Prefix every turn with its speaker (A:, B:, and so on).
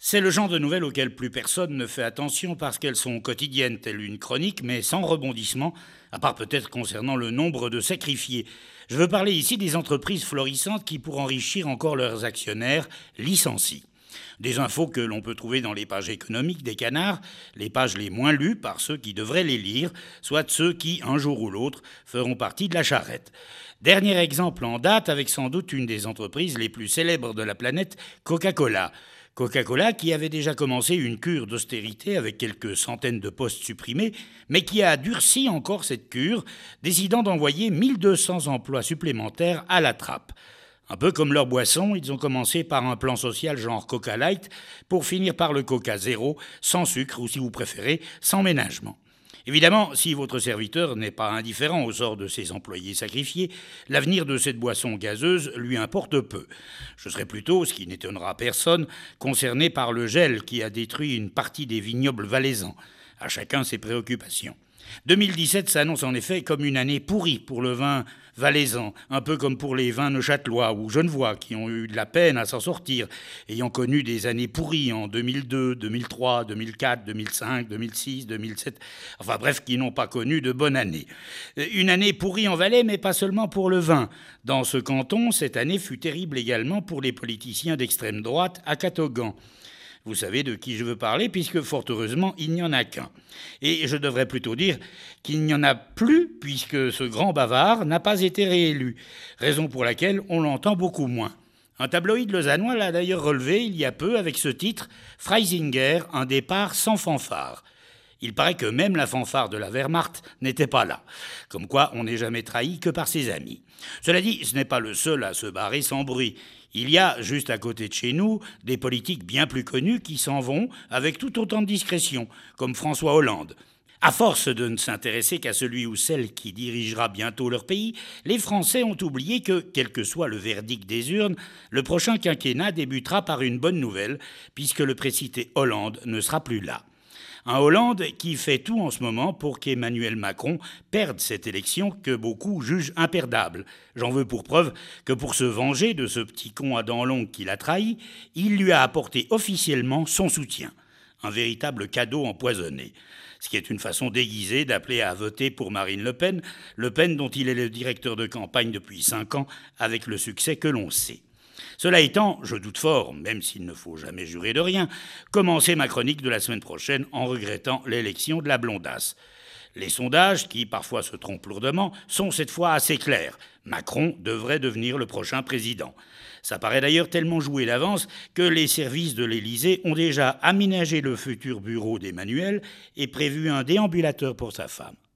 A: C'est le genre de nouvelles auxquelles plus personne ne fait attention parce qu'elles sont quotidiennes, telle une chronique, mais sans rebondissement, à part peut-être concernant le nombre de sacrifiés. Je veux parler ici des entreprises florissantes qui, pour enrichir encore leurs actionnaires, licencient. Des infos que l'on peut trouver dans les pages économiques des canards, les pages les moins lues par ceux qui devraient les lire, soit ceux qui, un jour ou l'autre, feront partie de la charrette. Dernier exemple en date avec sans doute une des entreprises les plus célèbres de la planète, Coca-Cola. Coca-Cola qui avait déjà commencé une cure d'austérité avec quelques centaines de postes supprimés, mais qui a durci encore cette cure, décidant d'envoyer 1200 emplois supplémentaires à la trappe. Un peu comme leur boisson, ils ont commencé par un plan social genre Coca Light pour finir par le Coca Zéro, sans sucre ou si vous préférez, sans ménagement. Évidemment, si votre serviteur n'est pas indifférent au sort de ses employés sacrifiés, l'avenir de cette boisson gazeuse lui importe peu. Je serai plutôt, ce qui n'étonnera personne, concerné par le gel qui a détruit une partie des vignobles valaisans. À chacun ses préoccupations. 2017 s'annonce en effet comme une année pourrie pour le vin valaisan, un peu comme pour les vins neuchâtelois ou genevois qui ont eu de la peine à s'en sortir, ayant connu des années pourries en 2002, 2003, 2004, 2005, 2006, 2007, enfin bref, qui n'ont pas connu de bonne année. Une année pourrie en Valais, mais pas seulement pour le vin. Dans ce canton, cette année fut terrible également pour les politiciens d'extrême droite à Catogan. Vous savez de qui je veux parler, puisque fort heureusement, il n'y en a qu'un. Et je devrais plutôt dire qu'il n'y en a plus, puisque ce grand bavard n'a pas été réélu, raison pour laquelle on l'entend beaucoup moins. Un tabloïd lausannois l'a d'ailleurs relevé il y a peu avec ce titre « Freisinger, un départ sans fanfare ». Il paraît que même la fanfare de la Wehrmacht n'était pas là. Comme quoi, on n'est jamais trahi que par ses amis. Cela dit, ce n'est pas le seul à se barrer sans bruit. Il y a, juste à côté de chez nous, des politiques bien plus connus qui s'en vont avec tout autant de discrétion, comme François Hollande. À force de ne s'intéresser qu'à celui ou celle qui dirigera bientôt leur pays, les Français ont oublié que, quel que soit le verdict des urnes, le prochain quinquennat débutera par une bonne nouvelle, puisque le précité Hollande ne sera plus là. Un Hollande qui fait tout en ce moment pour qu'Emmanuel Macron perde cette élection que beaucoup jugent imperdable. J'en veux pour preuve que pour se venger de ce petit con à dents longues qui l'a trahi, il lui a apporté officiellement son soutien. Un véritable cadeau empoisonné. Ce qui est une façon déguisée d'appeler à voter pour Marine Le Pen dont il est le directeur de campagne depuis 5 ans avec le succès que l'on sait. Cela étant, je doute fort, même s'il ne faut jamais jurer de rien, commencer ma chronique de la semaine prochaine en regrettant l'élection de la blondasse. Les sondages, qui parfois se trompent lourdement, sont cette fois assez clairs. Macron devrait devenir le prochain président. Ça paraît d'ailleurs tellement joué d'avance que les services de l'Élysée ont déjà aménagé le futur bureau d'Emmanuel et prévu un déambulateur pour sa femme.